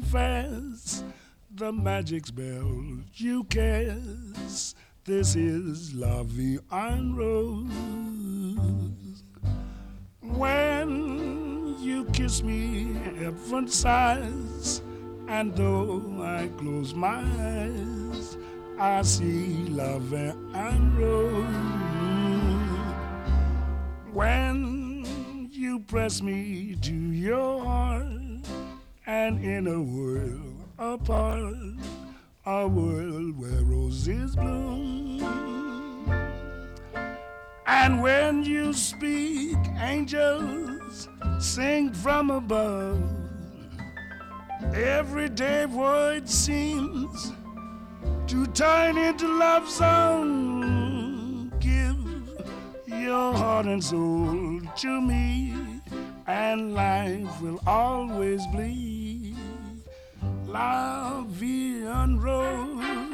confess the magic spell you cast. This is La Vie en Rose. When you kiss me, heaven sighs, and though I close my eyes, I see La Vie en Rose. When you press me to your heart, and in a world apart, a world where roses bloom. And when you speak, angels sing from above. Everyday word seems to turn into love song. Give your heart and soul to me, and life will always be La Vie en Rose.